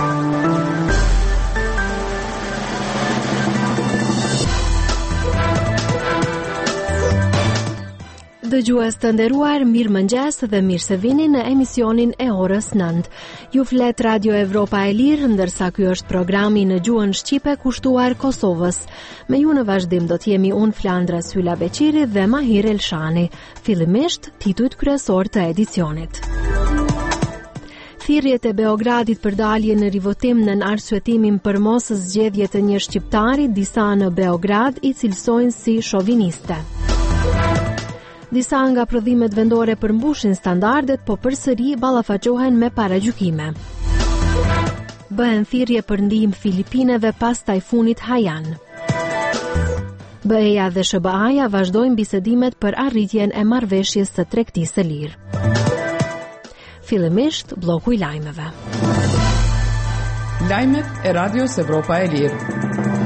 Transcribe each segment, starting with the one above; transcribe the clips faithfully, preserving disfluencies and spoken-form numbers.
Dëgjues të nderuar, mirë mëngjes dhe mirë se vini në emisionin e orës nëntë. Ju flet Radio Evropa e Lirë, ndërsa ky është programi në gjuhën shqipe kushtuar Kosovës. Me ju në vazhdim do të jemi unë Flandra Sylla Beqiri dhe Mahir Elshani. Fillimisht titujt kryesor të edicionit. Thirrjet e Beogradit për dalje në rivotim në arsyetimin për mos zgjedhje të një shqiptari, disa në Beograd i cilësojnë si shoviniste. Disa nga prodhimet vendore përmbushin standardet, po përsëri ballafaqohen me paragjykime. Bëhen thirrje për ndihmë Filipineve pas tajfunit Haiyan. B E-ja dhe Sh B A-ja vazhdojnë bisedimet për arritjen e marrëveshjes së tregtisë së lirë. Fillimisht bloku i lajmeve. Lajmet e Radios Evropa e Lirë.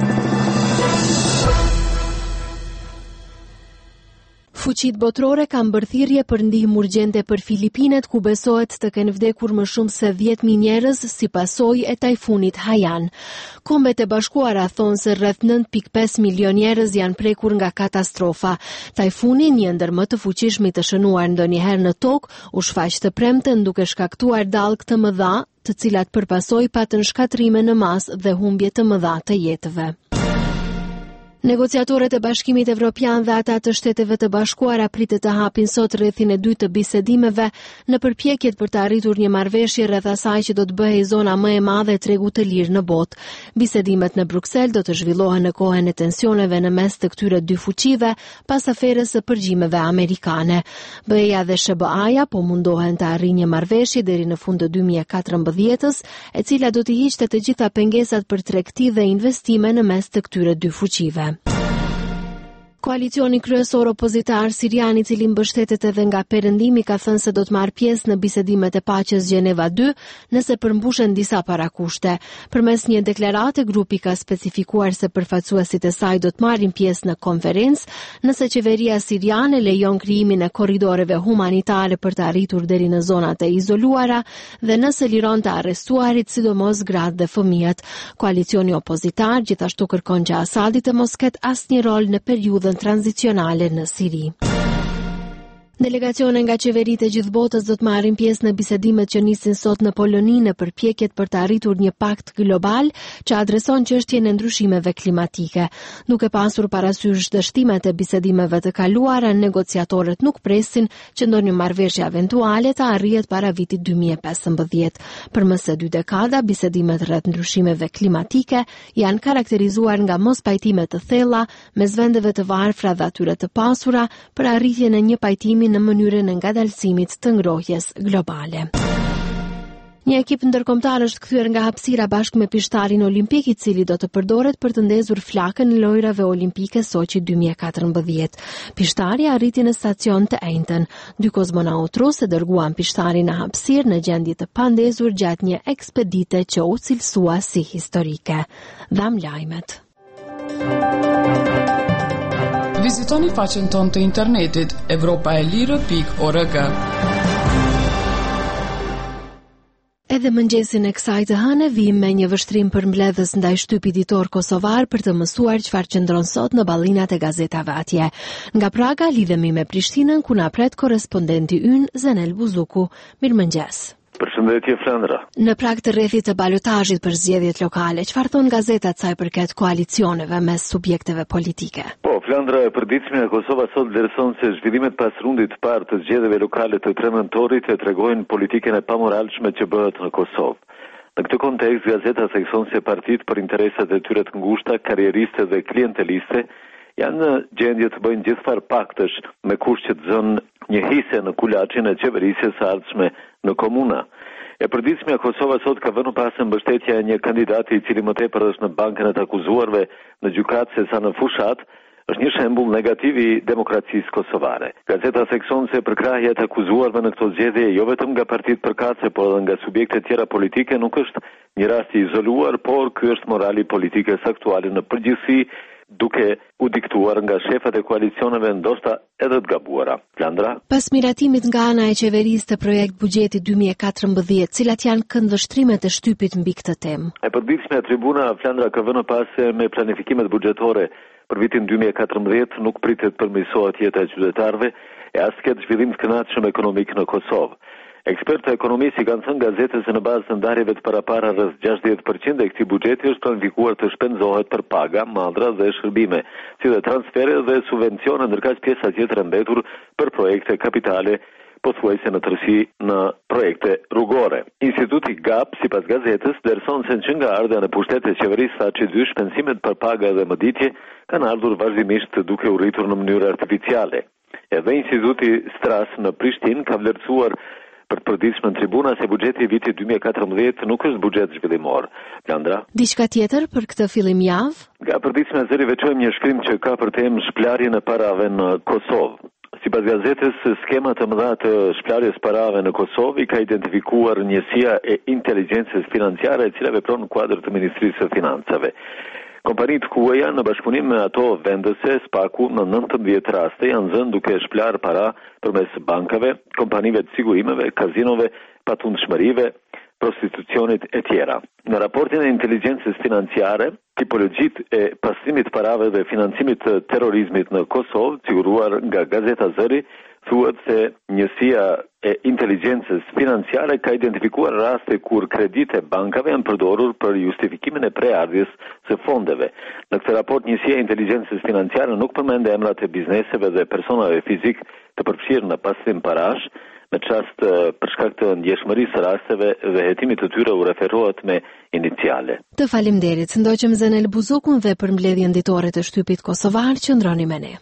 Fuqit botërore kanë bërë thirrje për ndihmë urgjente për Filipinet, ku besohet të kenë vdekur më shumë se dhjetë mijë njerëz si pasojë e tajfunit Haiyan. Kombet e Bashkuara thonë se rreth nëntë pikë pesë milion njerëz janë prekur nga katastrofa. Tajfuni, një ndër më të fuqishmit të shënuar ndonjëherë në tokë, u shfaq të premten duke shkaktuar dallgë të mëdha, të cilat për pasojë patën shkatrime në masë dhe humbje të mëdha të jetëve. Negociatorët e Bashkimit Evropian dhe ata të Shteteve të Bashkuara pritet të hapin sot rrethin e dytë të bisedimeve në përpjekjet për të arritur një marrëveshje rreth asaj që do të bëhej zona më e madhe e tregut të lirë në botë. Bisedimet në Bruksel do të zhvillohen në kohën e tensioneve në mes të këtyre dy fuqive pas aferës së përgjimeve amerikane. B E-ja dhe Sh B A-ja po mundohen të arrijnë një marrëveshje deri në fund të dy mijë e katërmbëdhjetës, e cila do të hiqte të gjitha pengesat për tregti dhe investime në mes të këtyre dy fuqive. Koalicioni kryesor opozitar sirian, i cili mbështetet edhe nga perëndimi, ka thënë se do të marrë pjesë në bisedimet e paqes Gjeneva dy nëse përmbushen disa parakushte. Përmes një deklarate, grupi ka specifikuar se përfaqësuesit e saj do të marrin pjesë në konferencë nëse qeveria siriane lejon krijimin e korridoreve humanitare për të arritur deri në zonat e izoluara dhe nëse liron të arrestuarit, sidomos gratë dhe fëmijët. Koalicioni opozitar gjithashtu kërkon që Asadi të mos ketë asnjë rol në periudhën tranzicionale në Siri. Delegacione nga qeveritë e gjithë botës do të marrin pjesë në bisedimet që nisin sot në Poloni në përpjekjet për të arritur një pakt global që adreson çështjen e ndryshimeve klimatike. Duke pasur parasysh dështimet e bisedimeve të kaluara, negociatorët nuk presin që ndonjë marrëveshje eventuale të arrihet para vitit dy mijë e pesëmbëdhjetë. Për më së dy dekada, bisedimet rreth ndryshimeve klimatike janë karakterizuar nga mospajtime të thella mes vendeve të varfra dhe atyre të pasura për arritjen e një pajtimi në mënyrën e ngadalësimit të ngrohjes globale. Një ekip ndërkombëtar është kthyer nga hapësira bashkë me pishtarin olimpik, i cili do të përdoret për të ndezur flakën e lojrave olimpike Sochi dy mijë e katërmbëdhjetë. Pishtari arriti në stacion të enjtën. Dy kozmonautë rusë dërguan pishtarin në hapësirë në gjendje të pandezur gjatë një ekspedite që u cilësua si historike. Dham lajmet. Vizitoni faqen tonë të internetit evropa e lirë pikë org. Edhe mëngjesin e kësaj të hëne vim me një vështrim për mbledhës ndaj shtypit ditor kosovar për të mësuar çfarë qëndron sot në ballinat e gazetave atje. Nga Praga lidhemi me Prishtinën, ku na pret korrespondenti ynë Zenel Buzuku. Mirëmëngjes. Përshëndetje Flandra. Në prag të rrethit të balotazhit për zgjedhjet lokale, çfarë thon gazetat sa i përket koalicioneve mes subjekteve politike? Po, Flandra, e përditshme e Kosova sot vlerëson se zhvillimet pas rundit të parë të zgjedhjeve lokale të tre nëntorit e tregojnë politikën e pamoralshme që bëhet në Kosovë. Në këtë kontekst, gazeta thekson se partitë për interesat e tyre të ngushta, karrieriste dhe klienteliste janë në gjendje të bëjnë gjithfar paktësh me kusht që të zënë një hise në kulaçin e qeverisjes së ardhshme në komuna. E përditshmja Kosova sot ka vënë pas mbështetja e një kandidati i cili më tepër është në bankën e të akuzuarve në gjykatë se sa në fushat, është një shembull negativ i demokracisë kosovare. Gazeta thekson se përkrahja e të akuzuarve në këto zgjedhje jo vetëm nga partitë përkatëse, por edhe nga subjekte tjera politike nuk është një rast i izoluar, por ky është morali politikës aktuale në përgjithësi, duke u diktuar nga shefat e koalicioneve ndoshta edhe të gabuara. Flandra. Pas miratimit nga ana e qeverisë të projekt buxheti dy mijë e katërmbëdhjetë, cilat janë këndvështrimet e shtypit mbi këtë temë? E përditshme tribuna Flandra ka vënë pas se me planifikimet buxhetore për vitin dy mijë e katërmbëdhjetë nuk pritet të përmirësohet jeta e qytetarëve e as ketë zhvillim të këndshëm ekonomik në Kosovë. Ekspertë ekonomistë kanë thënë gazetës se në bazë të ndarjeve të parapara rreth gjashtëdhjetë përqind e këtij buxheti është planifikuar të shpenzohet për paga, mallra dhe shërbime, si dhe transfere dhe subvencione, ndërkaq pjesa tjetër e mbetur për projekte kapitale, pothuajse në tërësi në projekte rrugore. Instituti G A P, sipas gazetës, dërson se që nga ardha në pushtetet e qeverisë tha që dy shpenzimet për paga dhe mëditje kanë ardhur vazhdimisht duke u rritur në mënyrë artificiale. Edhe Instituti Stras në Prishtinë ka vlerësuar për të përditshme në tribuna se buxheti i vitit dy mijë e katërmbëdhjetë nuk është buxhet zhvillimor. Flandra. Diçka tjetër për këtë fillim javë? Nga përditshme zëri veçojmë një shkrim që ka për temë shplarjen e parave në Kosovë. Sipas gazetës, skema të mëdha të shplarjes parave në Kosovë ka identifikuar njësia e inteligjencës financiare e cila vepron në kuadër të Ministrisë së Financave. Kompanitë kuaja në bashkëpunim me ato vendese, Spaku, në nëntëmbëdhjetë raste janë zënë duke shplar para përmes bankave, kompanive të sigurimeve, kazinove, patundshmërive, prostitucionit e tjera. Në raportin e inteligjencës financiare, tipologjitë e pastrimit të parave dhe financimit të terrorizmit në Kosovë, siguruar nga Gazeta Zëri, thuhet se njësia e inteligjencës financiare ka identifikuar raste kur kredite bankave janë përdorur për justifikimin e preardhjes së fondeve. Në këtë raport, njësia e inteligjencës financiare nuk përmend emrat e bizneseve dhe personave fizik të përfshirë në pastrim parash, në çast për shkak të ndjeshmërisë së rasteve dhe hetimit të tyre u referohet me iniciale. Të faleminderit, ndoqëm Zenel Buzukun dhe për mbledhjen ditore të shtypit kosovar, qëndroni me ne.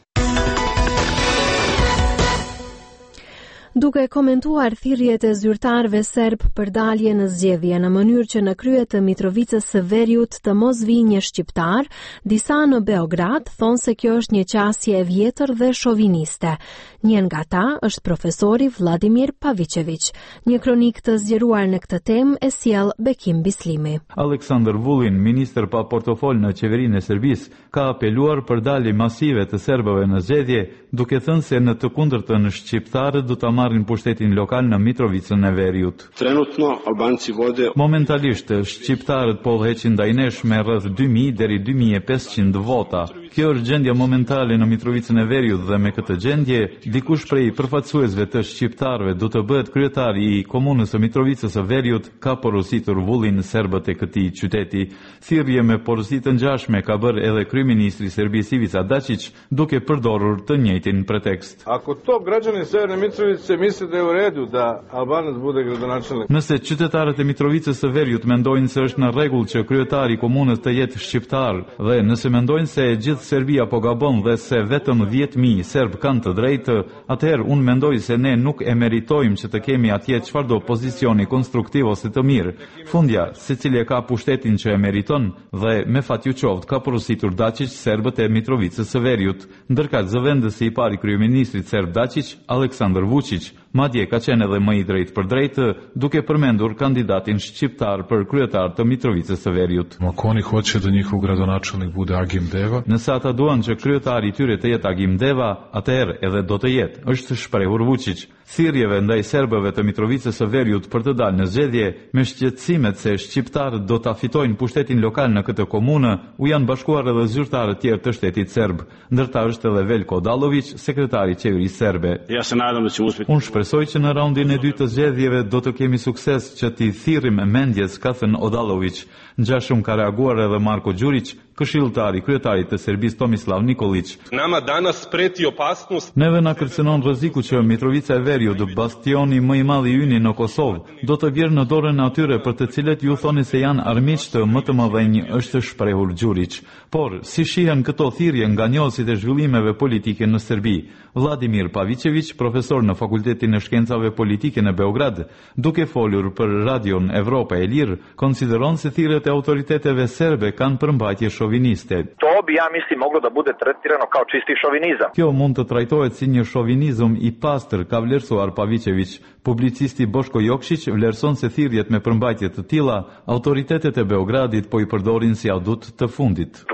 Duke komentuar thirrjet e zyrtarëve serb për dalje në zgjedhje në mënyrë që në krye të Mitrovicës së Veriut të mos vijë një shqiptar, disa në Beograd thonë se kjo është një qasje e vjetër dhe shoviniste. Një nga ta është profesori Vladimir Pavicevic. Një kronik të zgjeruar në këtë temë e sjell Bekim Bislimi. Aleksandar Vulin, ministër pa portofol në qeverinë e Serbisë, ka apeluar për dalje masive të serbëve në zgjedhje, duke thënë se në të kundërtën shqiptarët do ta marrin pushtetin lokal në Mitrovicën e Veriut. Trenutno Albanci vode. Momentalisht shqiptarët po udhëheqin ndaj nesh me rreth dy mijë deri dy mijë e pesëqind vota. Kjo është gjendja momentale në Mitrovicën e Veriut dhe me këtë gjendje dikush prej përfaqësuesve të shqiptarëve do të bëhet kryetari i komunës së Mitrovicës së Veriut, ka porositur Vullin serbët e këtij qyteti. Thirrje me porosi të ngjashme ka bërë edhe kryeministri i Serbisë Ivica Dačić, duke përdorur të njëjtin pretekst. Ako to građani Severne Mitrovice misle da je u redu da Albanac bude gradonačelnik. Nëse qytetarët e Mitrovicës së Veriut mendojnë se është në rregull që kryetari i komunës të jetë shqiptar dhe nëse mendojnë se gjithë Serbia po gabon dhe se vetëm dhjetë mijë serb kanë të drejtë, atëherë unë mendoj se ne nuk e meritojmë që të kemi atje çfarëdo pozicioni konstruktiv ose të mirë. Fundja, secili e ka pushtetin që e meriton dhe me fat ju qoftë ka porositur Dačić serbët e Mitrovicës së Veriut, ndërkaq zëvendësi i parë i kryeministrit serb Dačić, Aleksandar Vučić, madje ka qenë edhe më i drejtë për drejtë, duke përmendur kandidatin shqiptar për kryetar të Mitrovicës së Veriut. Ako oni hoće da njihov gradonačelnik bude Agim Deva? Nëse ata duan që kryetari i tyre të jetë Agim Deva, atëherë edhe do të jetë, është shprehur Vučić. Thirrjeve ndaj serbëve të Mitrovicës së Veriut për të dalë në zgjedhje, me shqetësimet se shqiptarët do ta fitojnë pushtetin lokal në këtë komunë, u janë bashkuar edhe zyrtarët tjerë të shtetit serb. Ndërta është edhe Veljko Odalović, sekretari i qeverisë serbe. Ja se nadam da ćemo uspjeti. Unë shpresoj që në raundin e dytë të zgjedhjeve do të kemi sukses që t'i thirrim mendjes, ka thënë Odalović. Ngjashëm ka reaguar edhe Marko Đurić, këshilltari i kryetarit të Serbisë Tomislav Nikolić. Nama danas preti opasnost. Neve na kërcënon rreziku që Mitrovica e Veriut, bastioni më i madh i yni në Kosovë, do të vjerë në dorën e atyre për të cilët ju thoni se janë armiq të më të mëdhenj, është shprehur Đurić. Por si shihen këto thirrje nga njohësit e zhvillimeve politike në Serbi? Vladimir Pavicevic, profesor në Fakultetin e Shkencave Politike në Beograd, duke folur për Radion Evropa e Lirë, konsideron se thirrjet e autoriteteve serbe kanë përmbajtje šoviniste. To bi, ja mislim, moglo da bude tretirano kao čisti šovinizam. Kjo mund të trajtohet si një shovinizëm i pastër, ka vlerësuar Pavicevic. Publicisti Boško Jokšić vlerëson se thirrjet me përmbajtje të tilla, autoritetet e Beogradit po i përdorin si adut të fundit.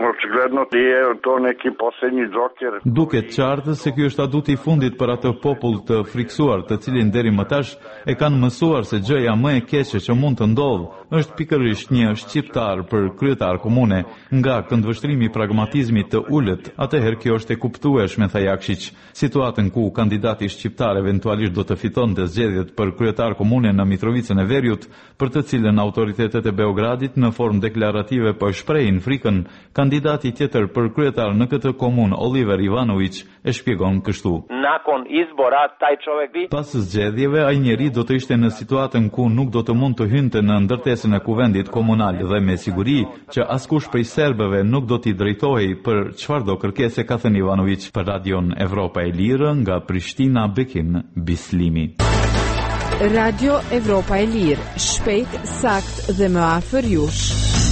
governo di torna chi possa një joker. Duket qartë se ky është aduti i fundit për atë popull të friksuar, të cilin deri më tash e kanë mësuar se gjëja më e keqe që mund të ndodhë është pikërisht një shqiptar për kryetar komune, nga këndvështrimi i pragmatizmit të ulët. Atëherë kjo është e kuptueshme, tha Jakšić. Situatën ku kandidati shqiptar eventualisht do të fitonte zgjedhjet për kryetar komune në Mitrovicën e Veriut, për të cilën autoritetet e Beogradit në formë deklarative po shprehin frikën, kandidati tjetër për kryetar në këtë komunë, Oliver Ivanović, e shpjegon kështu. Nakon izbora taj čovjek bi Pas zgjedhjeve, ai njeri do të ishte në situatën ku nuk do të mund të hynte në ndërtesën e kuvendit komunal dhe me siguri që askush prej serbëve nuk do t'i drejtohej për çfarëdo kërkese, ka thënë Ivanović për Radion Evropa e Lirë nga Prishtina, Bekim Bislimi. Radio Evropa e Lirë, shpejt, sakt dhe më afër jush.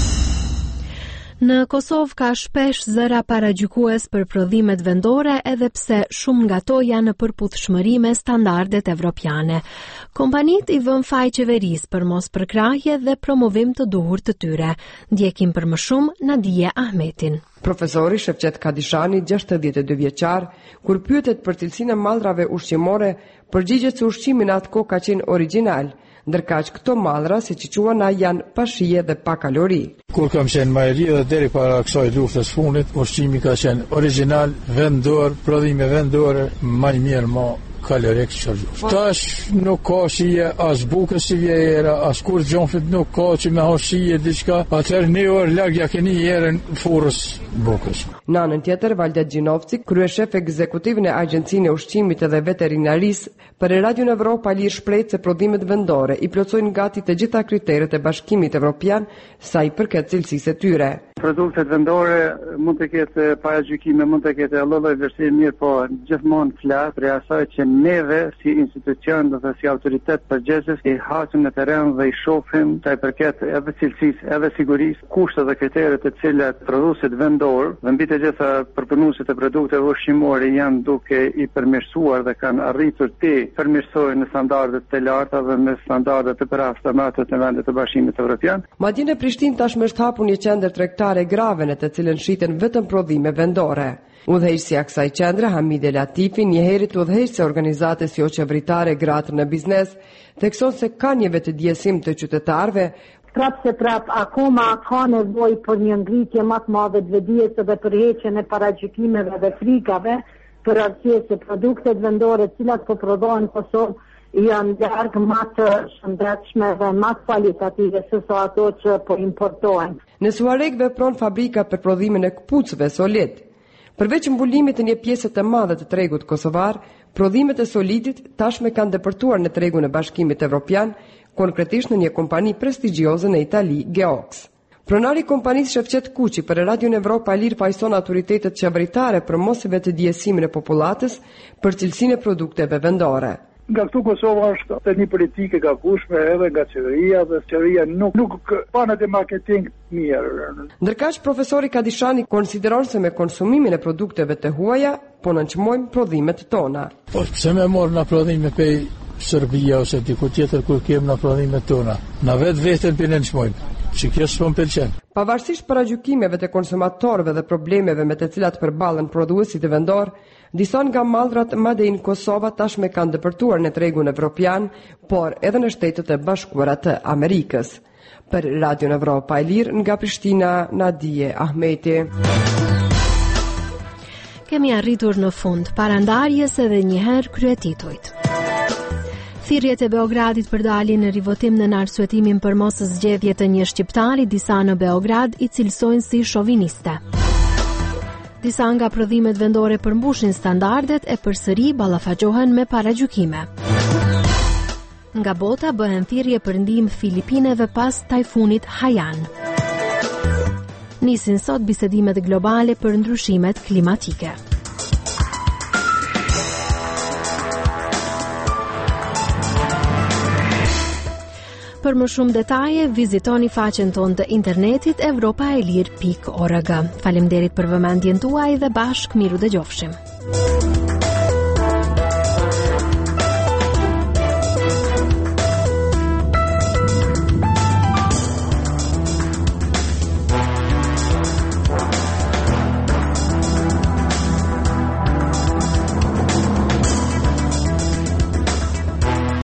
Në Kosovë ka shpesh zëra paragjykues për prodhimet vendore, edhe pse shumë nga to janë në përputhshmëri me standardet evropiane. Kompanitë i vën faj qeverisë për mos përkrahje dhe promovim të duhur të tyre. Ndjekim për më shumë Nadije Ahmetin. Profesori Shevqet Kadishani, gjashtëdhjetë e dy vjeçar, kur pyetet për cilësinë e mallrave ushqimore, përgjigjet se ushqimi në atë kohë ka qenë origjinal, ndërkaq këto mallra, siç i quajnë, janë pa shije dhe pa kalori. Kur kam qenë majeri dhe deri para kësaj luftës fundit, ushqimi ka qenë origjinal, vendor, prodhime vendore, më i mirë më kalorik shërgjush. Tash nuk ka shije as bukës si vjera, as kur gjonfit nuk ka që me ha shije diçka, atëherë një orë larg ja keni erën furrës bukës. Në anën tjetër, Valdet Gjinovci, kryeshef ekzekutiv në Agjencinë e Ushqimit dhe Veterinarisë, për Radion Evropa Lirë shpreh se prodhimet vendore i plotësojnë gati të gjitha kriteret e Bashkimit Evropian sa i përket cilësisë së tyre. Produktet vendore mund të ketë paragjykime, mund të ketë lloj vlerësimi mirë, po gjithmonë flas për asaj që neve si institucion dhe si autoritet përgjegjës i hasim në terren dhe i shohim sa i përket edhe cilësisë, edhe sigurisë, kushtet dhe kriteret të cilat prodhuesit vendor dhe mbi të gjitha përpunuesit e produkteve ushqimore janë duke i përmirësuar dhe kanë arritur të përmirësojnë në standardet të larta dhe në standardet të përashta me ato të vendit të Bashkimit Evropian. Madje në Prishtinë tashmë është hapur një qendër tregtare grave në të cilën shiten vetëm prodhime vendore. Udhëheqësi i kësaj qendre, Hamide Latifi, njëherët udhëheqës e organizatës jo qeveritare Gratë në Biznes, thekson se ka një vetëdijësim të qytetarëve. Prap se prap, akoma ka nevojë për një ngritje më të madhe të vetëdijes dhe përheqjen e paragjykimeve dhe frikave, për arsye se produktet vendore të cilat po prodhohen në Kosovë janë larg më të shëndetshme dhe më kvalitative se sa ato që po importohen. Në Suareg vepron fabrika për prodhimin e këpucëve solid. Përveç mbulimit të një pjesë të madhe të tregut kosovar, prodhimet e solidit tashmë kanë depërtuar në tregun e Bashkimit Evropian, konkretisht në një kompani prestigjioze në Itali, Geox. Pronari i kompanisë Shevqet Kuqi për Radion Evropa Lirë pajson autoritetet qeveritare për mos vetëdijësimin e popullatës për cilësinë e produkteve vendore. Nga këtu Kosova është të një politike ka kushme edhe nga qeveria dhe qeveria nuk, nuk panët e marketing mirë. Ndërkaq, profesori Kadishani konsideron se me konsumimin e produkteve të huaja, po nënçmojmë prodhimet tona. Po pse me morë në prodhime pej Serbia ose diku tjetër kur kem në prodhimet tona? Na vetë vetën për nënçmojmë, që kjo s'po m'pëlqen. Pavarësisht paragjykimeve të konsumatorëve dhe problemeve me të cilat përballen prodhuesit e vendor, disa nga mallrat madje në Kosovë tashmë kanë depërtuar në tregun evropian, por edhe në Shtetet e Bashkuara të Amerikës. Për Radion Evropa e Lirë nga Prishtina, Nadije Ahmeti. Kemi arritur në fund parandarjes edhe njëherë kryetitujt. Thirrjet e Beogradit për daljen në rivotim në arsyetimin për mos zgjedhje të një shqiptari, disa në Beograd i cilësojnë si shoviniste. Disa nga prodhimet vendore përmbushin standardet e përsëri ballafaqohen me paragjykime. Nga bota bëhen thirrje për ndihmë Filipineve pas tajfunit Haiyan. Nisin sot bisedimet globale për ndryshimet klimatike. Për më shumë detaje, vizitoni faqen tonë të internetit evropaelir pikë org. Faleminderit për vëmendjen tuaj dhe bashkë miru dëgjofshim.